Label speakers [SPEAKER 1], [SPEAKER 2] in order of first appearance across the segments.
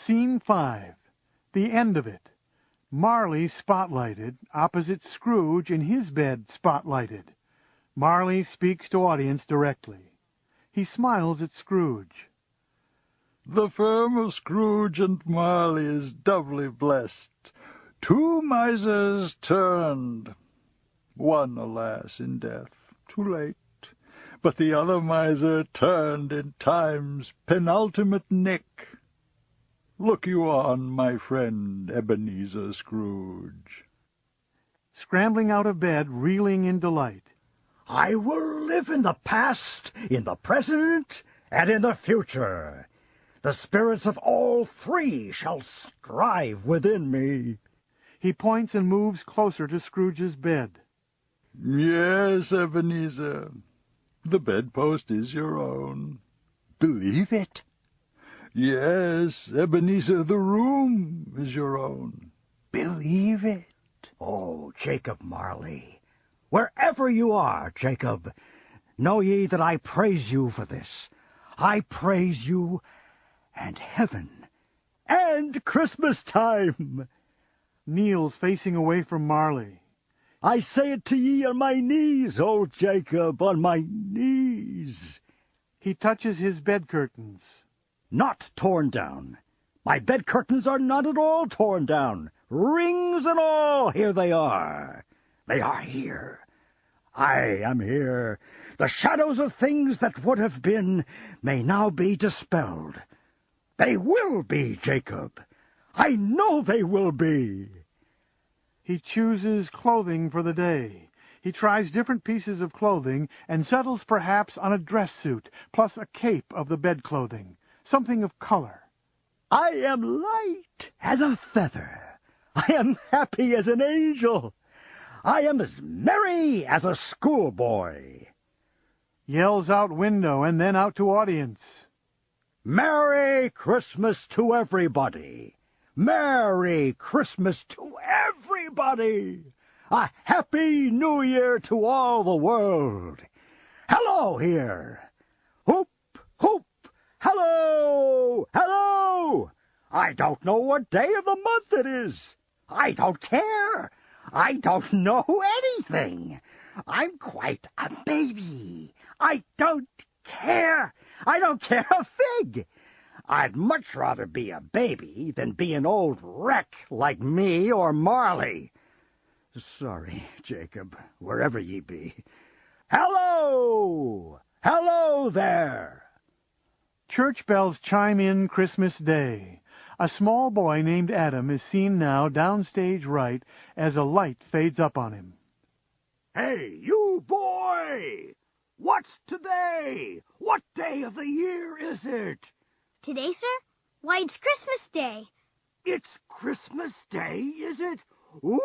[SPEAKER 1] Scene 5. The end of it. Marley spotlighted, opposite Scrooge in his bed spotlighted. Marley speaks to audience directly. He smiles at Scrooge.
[SPEAKER 2] The firm of Scrooge and Marley is doubly blessed. 2 misers turned. One, alas, in death, too late. But the other miser turned in time's penultimate nick. Look you on, my friend Ebenezer Scrooge.
[SPEAKER 1] Scrambling out of bed, reeling in delight.
[SPEAKER 3] I will live in the past, in the present, and in the future. The spirits of all 3 shall strive within me.
[SPEAKER 1] He points and moves closer to Scrooge's bed.
[SPEAKER 2] Yes, Ebenezer, the bedpost is your own. Believe it. Yes, Ebenezer, the room is your own. Believe it.
[SPEAKER 3] Oh, Jacob Marley, wherever you are, Jacob, know ye that I praise you for this. I praise you and heaven and Christmas time.
[SPEAKER 1] Kneels facing away from Marley.
[SPEAKER 3] I say it to ye on my knees, O Jacob, on my knees.
[SPEAKER 1] He touches his bed curtains.
[SPEAKER 3] Not torn down. My bed curtains are not at all torn down. Rings and all, here they are. They are here. I am here. The shadows of things that would have been may now be dispelled. They will be, Jacob. I know they will be.
[SPEAKER 1] He chooses clothing for the day. He tries different pieces of clothing and settles perhaps on a dress suit, plus a cape of the bed clothing, something of color.
[SPEAKER 3] I am light as a feather. I am happy as an angel. I am as merry as a schoolboy.
[SPEAKER 1] Yells out window and then out to audience.
[SPEAKER 3] Merry Christmas to everybody. Merry Christmas to everybody. A Happy New Year to all the world. Hello here. Hoop, hoop. Hello, hello. I don't know what day of the month it is. I don't care. I don't know anything. I'm quite a baby. I don't care. I don't care a fig. I'd much rather be a baby than be an old wreck like me or Marley. Sorry, Jacob, wherever ye be. Hello! Hello there!
[SPEAKER 1] Church bells chime in Christmas Day. A small boy named Adam is seen now downstage right as a light fades up on him.
[SPEAKER 3] Hey, you boy! What's today? What day of the year is it?
[SPEAKER 4] Today, sir? Why, it's Christmas Day.
[SPEAKER 3] It's Christmas Day, is it? Whoop!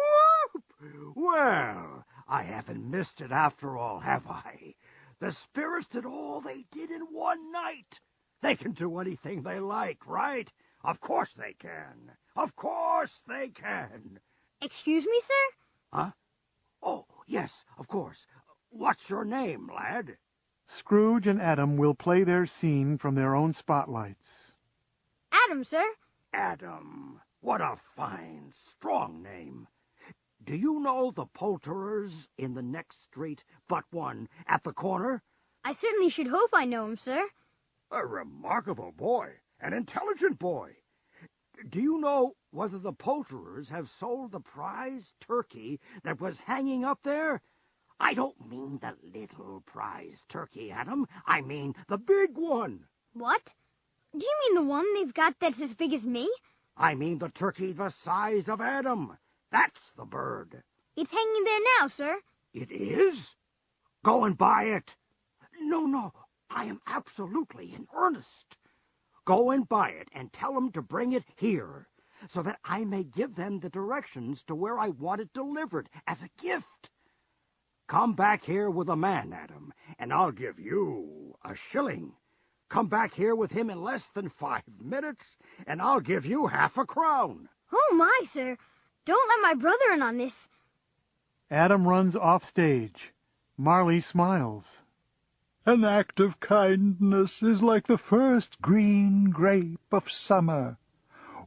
[SPEAKER 3] Well, I haven't missed it after all, have I? The spirits did all they did in one night. They can do anything they like, right? Of course they can. Of course they can.
[SPEAKER 4] Excuse me, sir?
[SPEAKER 3] Huh? Oh, yes, of course. What's your name, lad?
[SPEAKER 1] Scrooge and Adam will play their scene from their own spotlights.
[SPEAKER 4] Adam, sir.
[SPEAKER 3] Adam. What a fine, strong name. Do you know the poulterers in the next street but one at the corner?
[SPEAKER 4] I certainly should hope I know him, sir.
[SPEAKER 3] A remarkable boy, an intelligent boy. Do you know whether the poulterers have sold the prize turkey that was hanging up there? I don't mean the little prize turkey, Adam. I mean the big one.
[SPEAKER 4] What? Do you mean the one they've got that's as big as me?
[SPEAKER 3] I mean the turkey the size of Adam. That's the bird.
[SPEAKER 4] It's hanging there now, sir.
[SPEAKER 3] It is? Go and buy it. No, I am absolutely in earnest. Go and buy it and tell them to bring it here, so that I may give them the directions to where I want it delivered as a gift. Come back here with a man, Adam, and I'll give you a shilling. Come back here with him in less than 5 minutes, and I'll give you half a crown.
[SPEAKER 4] Oh, my, sir. Don't let my brother in on this.
[SPEAKER 1] Adam runs off stage. Marley smiles.
[SPEAKER 2] An act of kindness is like the first green grape of summer.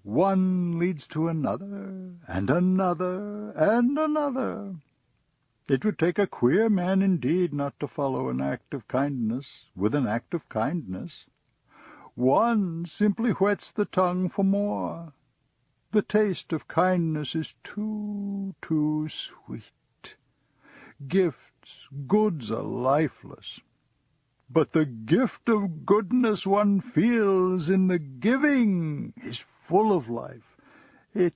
[SPEAKER 2] One leads to another, and another, and another. It would take a queer man indeed not to follow an act of kindness with an act of kindness. One simply whets the tongue for more. The taste of kindness is too sweet. Gifts, goods are lifeless. But the gift of goodness one feels in the giving is full of life. It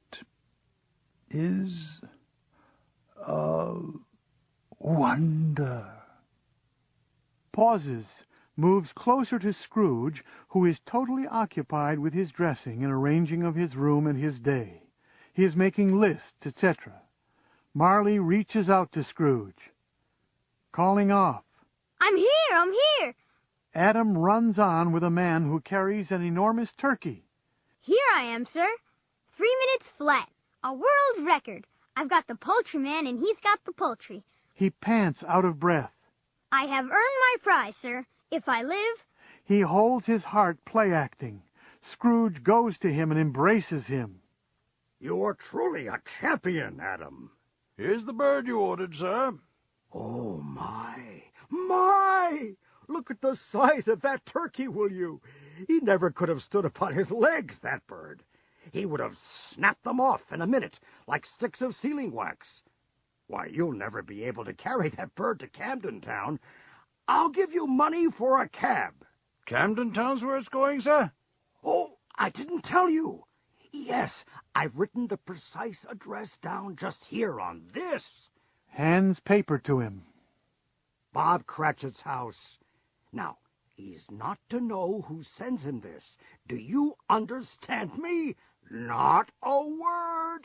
[SPEAKER 2] is a wonder.
[SPEAKER 1] Pauses, moves closer to Scrooge, who is totally occupied with his dressing and arranging of his room and his day. He is making lists, etc. Marley reaches out to Scrooge, calling off.
[SPEAKER 4] I'm here!
[SPEAKER 1] Adam runs on with a man who carries an enormous turkey.
[SPEAKER 4] Here I am, sir. 3 minutes flat. A world record. I've got the poultryman and he's got the poultry.
[SPEAKER 1] He pants out of breath.
[SPEAKER 4] I have earned my prize, sir. If I live...
[SPEAKER 1] He holds his heart play-acting. Scrooge goes to him and embraces him.
[SPEAKER 3] You are truly a champion, Adam.
[SPEAKER 2] Here's the bird you ordered, sir.
[SPEAKER 3] Oh, my! Look at the size of that turkey, will you? He never could have stood upon his legs, that bird. He would have snapped them off in a minute, like sticks of sealing wax. Why, you'll never be able to carry that bird to Camden Town. I'll give you money for a cab.
[SPEAKER 2] Camden Town's where it's going, sir?
[SPEAKER 3] Oh, I didn't tell you. Yes, I've written the precise address down just here on this.
[SPEAKER 1] Hands paper to him.
[SPEAKER 3] Bob Cratchit's house. Now, he's not to know who sends him this. Do you understand me? Not a word.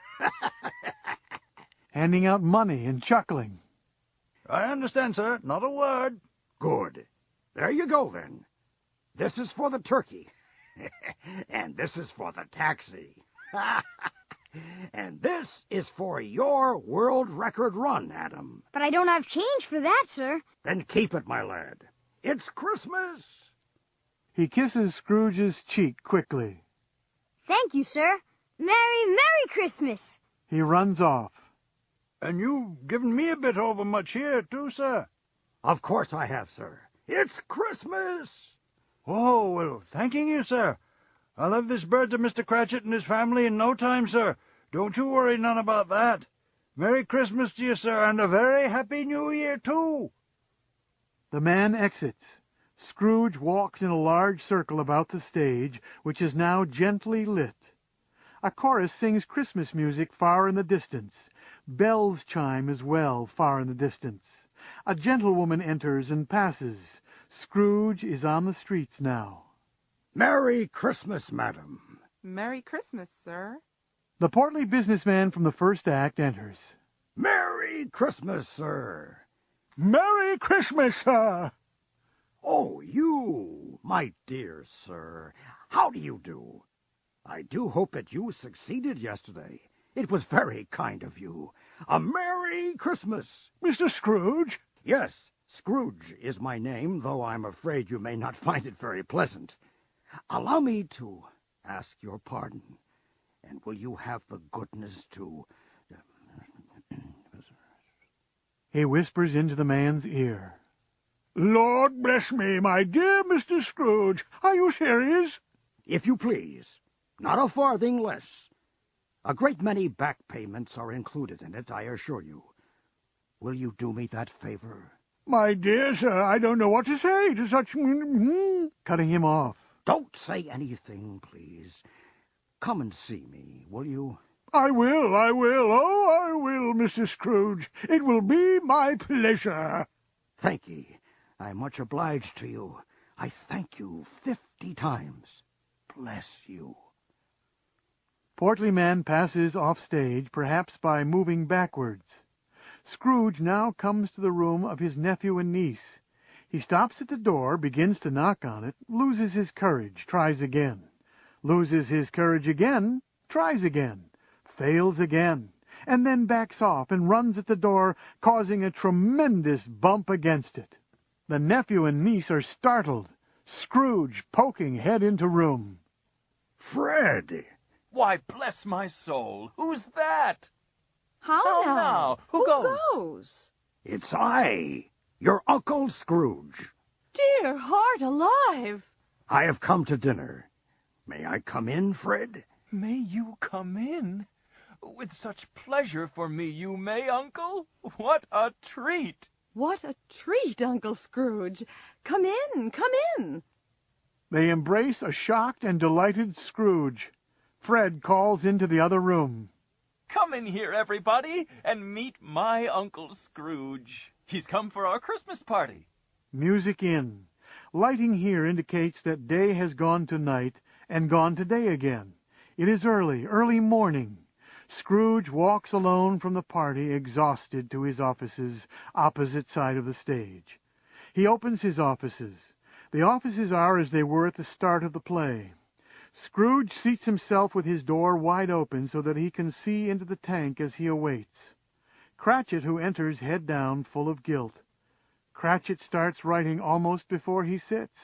[SPEAKER 1] Handing out money and chuckling.
[SPEAKER 2] I understand, sir. Not a word.
[SPEAKER 3] Good. There you go, then. This is for the turkey. And this is for the taxi. And this is for your world record run, Adam.
[SPEAKER 4] But I don't have change for that, sir.
[SPEAKER 3] Then keep it, my lad. It's Christmas.
[SPEAKER 1] He kisses Scrooge's cheek quickly.
[SPEAKER 4] Thank you, sir. Merry Christmas.
[SPEAKER 1] He runs off.
[SPEAKER 2] And you've given me a bit overmuch here, too, sir.
[SPEAKER 3] Of course I have, sir. It's Christmas.
[SPEAKER 2] Oh, well, thanking you, sir. I'll have this bird to Mr. Cratchit and his family in no time, sir. Don't you worry none about that. Merry Christmas to you, sir, and a very Happy New Year, too.
[SPEAKER 1] The man exits. Scrooge walks in a large circle about the stage, which is now gently lit. A chorus sings Christmas music far in the distance. Bells chime as well far in the distance. A gentlewoman enters and passes. Scrooge is on the streets now.
[SPEAKER 3] Merry Christmas, madam.
[SPEAKER 5] Merry Christmas, sir.
[SPEAKER 1] The portly businessman from the first act enters.
[SPEAKER 3] Merry Christmas, sir.
[SPEAKER 1] Merry Christmas, sir.
[SPEAKER 3] Oh, you, my dear sir. How do you do? I do hope that you succeeded yesterday. It was very kind of you. A Merry Christmas.
[SPEAKER 1] Mr. Scrooge?
[SPEAKER 3] Yes, Scrooge is my name, though I'm afraid you may not find it very pleasant. Allow me to ask your pardon, and will you have the goodness to...
[SPEAKER 1] He whispers into the man's ear. Lord bless me, my dear Mr. Scrooge. Are you serious?
[SPEAKER 3] If you please. Not a farthing less. A great many back payments are included in it, I assure you. Will you do me that favor?
[SPEAKER 1] My dear sir, I don't know what to say to such... Cutting him off.
[SPEAKER 3] Don't say anything, please. Come and see me, will you?
[SPEAKER 1] I will. Oh, I will, Mr. Scrooge. It will be my pleasure.
[SPEAKER 3] Thank ye. I'm much obliged to you. I thank you 50 times. Bless you.
[SPEAKER 1] Portly man passes off stage, perhaps by moving backwards. Scrooge now comes to the room of his nephew and niece. He stops at the door, begins to knock on it, loses his courage, tries again. Loses his courage again, tries again, fails again, and then backs off and runs at the door, causing a tremendous bump against it. The nephew and niece are startled. Scrooge poking head into room.
[SPEAKER 3] Fred,
[SPEAKER 6] Why, bless my soul, who's that?
[SPEAKER 5] How
[SPEAKER 6] now? Who
[SPEAKER 5] goes?
[SPEAKER 3] It's I, your Uncle Scrooge.
[SPEAKER 5] Dear heart alive!
[SPEAKER 3] I have come to dinner. May I come in, Fred?
[SPEAKER 6] May you come in? With such pleasure for me you may, Uncle. What a treat!
[SPEAKER 5] What a treat, Uncle Scrooge! Come in, come in!
[SPEAKER 1] They embrace a shocked and delighted Scrooge. Fred calls into the other room.
[SPEAKER 6] Come in here, everybody, and meet my Uncle Scrooge. He's come for our Christmas party.
[SPEAKER 1] Music in. Lighting here indicates that day has gone to night and gone to day again. It is early morning. Scrooge walks alone from the party, exhausted, to his offices opposite side of the stage. He opens his offices. The offices are as they were at the start of the play. Scrooge seats himself with his door wide open so that he can see into the tank as he awaits. Cratchit, who enters head down, full of guilt. Cratchit starts writing almost before he sits.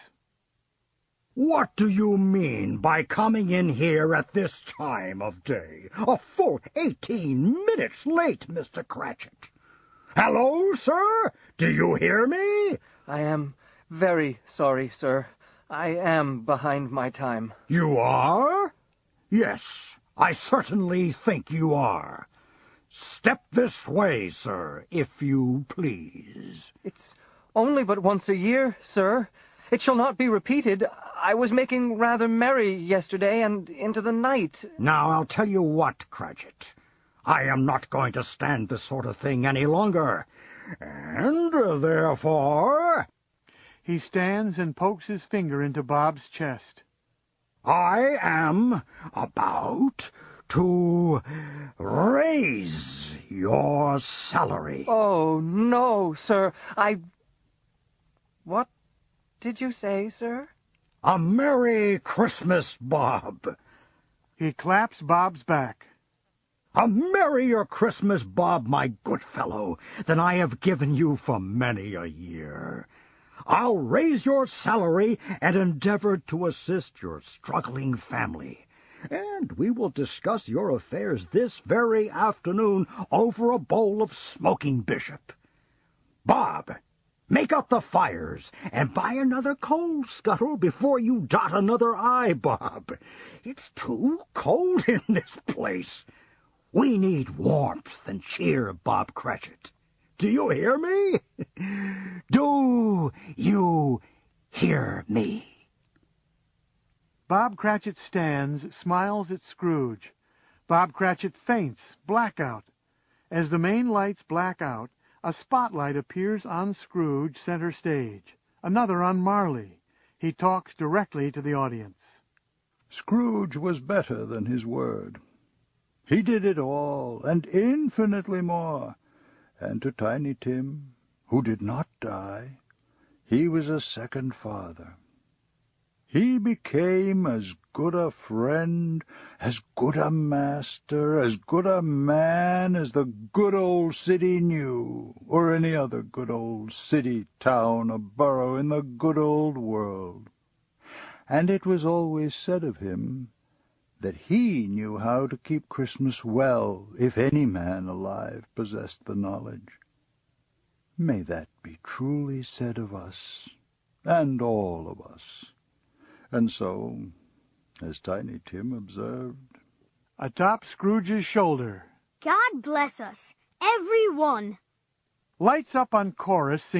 [SPEAKER 3] What do you mean by coming in here at this time of day? A full 18 minutes late, Mr. Cratchit. Hello, sir? Do you hear me?
[SPEAKER 7] I am very sorry, sir. I am behind my time.
[SPEAKER 3] You are? Yes, I certainly think you are. Step this way, sir, if you please.
[SPEAKER 7] It's only but once a year, sir. It shall not be repeated. I was making rather merry yesterday and into the night.
[SPEAKER 3] Now, I'll tell you what, Cratchit. I am not going to stand this sort of thing any longer. And, therefore...
[SPEAKER 1] He stands and pokes his finger into Bob's chest.
[SPEAKER 3] I am about to raise your salary.
[SPEAKER 7] Oh, no, sir. What did you say, sir?
[SPEAKER 3] A Merry Christmas, Bob.
[SPEAKER 1] He claps Bob's back.
[SPEAKER 3] A merrier Christmas, Bob, my good fellow, than I have given you for many a year. I'll raise your salary and endeavor to assist your struggling family. And we will discuss your affairs this very afternoon over a bowl of smoking bishop. Bob, make up the fires and buy another coal scuttle before you dot another I, Bob. It's too cold in this place. We need warmth and cheer, Bob Cratchit. Do you hear me? Do you hear me?
[SPEAKER 1] Bob Cratchit stands, smiles at Scrooge. Bob Cratchit faints, blackout. As the main lights black out, a spotlight appears on Scrooge center stage, another on Marley. He talks directly to the audience.
[SPEAKER 2] Scrooge was better than his word. He did it all, and infinitely more. And to Tiny Tim, who did not die, he was a second father. He became as good a friend, as good a master, as good a man as the good old city knew, or any other good old city, town, or borough in the good old world. And it was always said of him that he knew how to keep Christmas well, if any man alive possessed the knowledge. May that be truly said of us, and all of us. And so, as Tiny Tim observed,
[SPEAKER 1] Atop Scrooge's shoulder.
[SPEAKER 4] God bless us, every one.
[SPEAKER 1] Lights up on chorus.